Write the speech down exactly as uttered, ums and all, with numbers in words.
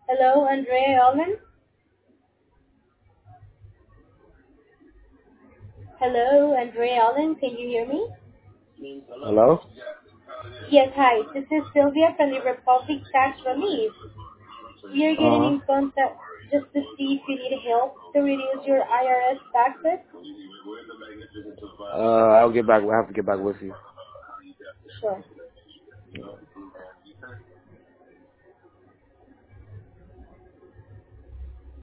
Hello, Andrea Allen. Hello, Andrea Allen. Can you hear me? Hello? Yes, hi. This is Sylvia from the Republic Tax Relief. We are getting Uh-huh. in contact just to see if you need help to reduce your I R S taxes. Uh, I'll get back. I have to get back with you. Sure.